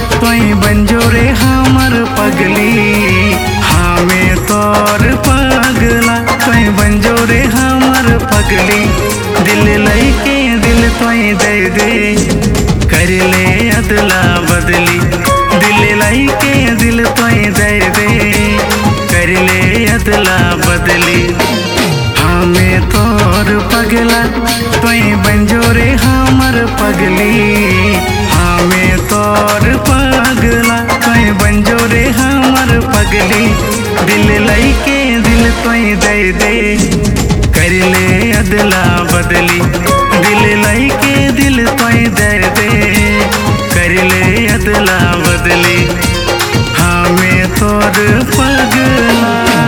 तोई बंजो रे हमर पगली। हाँ मैं तोर पगला तोई बंजो रे हमर पगली। दिल लइके दिल तोई दे दे कर ले अदला बदली। दिल लइके दिल तोई दे दे कर ले अदला बदली। हाँ मैं तोर पगला तोई बंजो रे हमर पगली। हाँ मैं तोर पगला तोई बंजो रे हमर पगली। दिल लइके दिल तोई दे दे कर ले अदला बदली। दिल लइके दिल तोई दे दे कर ले अदला बदली। हाँ मैं तोर पगला।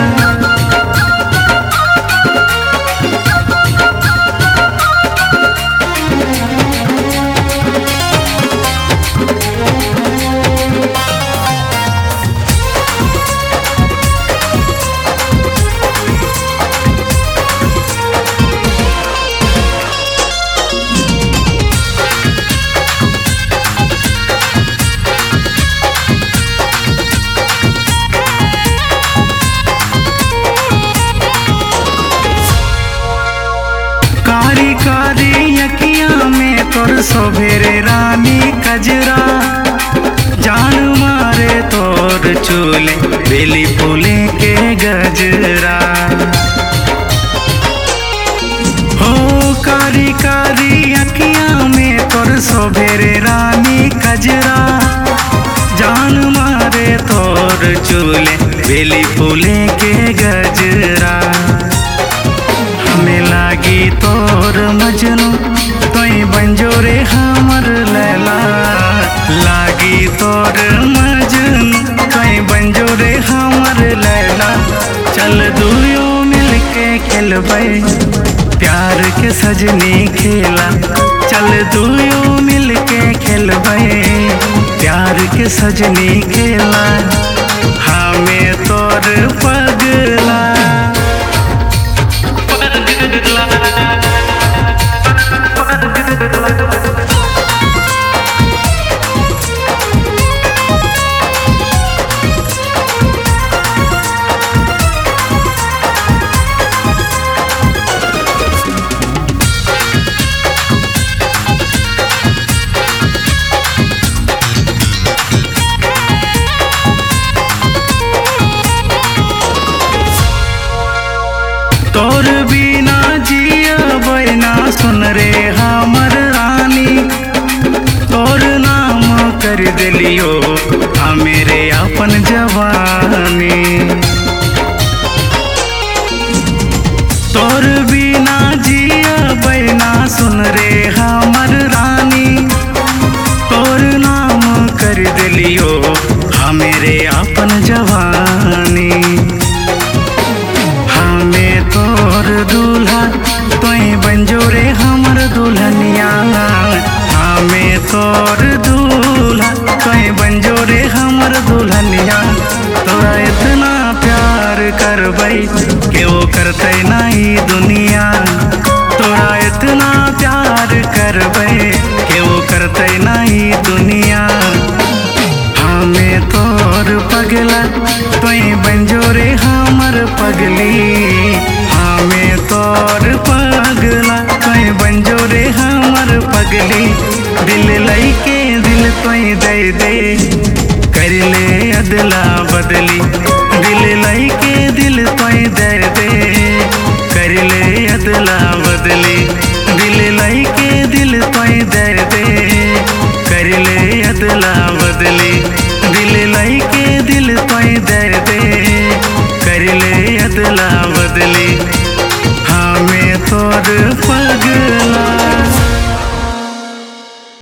कारी कारी अखियां में तोर सोभेरे रानी कजरा। जान मारे तोर चूले बेली फूले के गजरा। हो कारी कारी अखियां में तोर सोभेरे रानी कजरा। जान मारे तोर चूले बेली फूले के गजरा। हमें लागी तोर मजनू तोई बंजो रे हमर लैला। लागी तोर मजनू तोई बंजो रे हमर लैला। चल दुयो मिलके खेलबै प्यार के सजनी खेला। चल दुयो मिलके खेलबै प्यार के सजनी खेला। हाँ मैं तोर पगला। तोर बिना जियबै ना सुन रे हमर रानी। तोर नाम कर दिलियो हाँ मेरे अपन जवानी। तोर बिना जियबै ना सुन रे हमर रानी। तोर नाम कर दिलियो हाँ मेरे अपन जवानी। तोर दूल्हा तोई बंजो रे हमर दुल्हनिया। हाँ मैं तोर दूल्हा तोई बंजो रे हमर दुल्हनिया। तोरा इतना प्यार करबै के वो करते नहीं दुनिया। तोरा इतना प्यार करबै के वो करते नहीं दुनिया। हाँ मैं तोर पगला तोई बंजो रे हमर पगली। हाँ मैं तोर पगला तोई बंजो रे हमर पगली। दिल लइके दिल तोई दे दे कर ले अदला बदली। दिल लइके दिल तोई दे दे कर ले अदला बदली। दिल लइके दिल तोई दे दे कर ले अदला बदली। दिल लइके दिल तोई दे दे कर ले अदला बदली। हाँ मैं तोर पगला।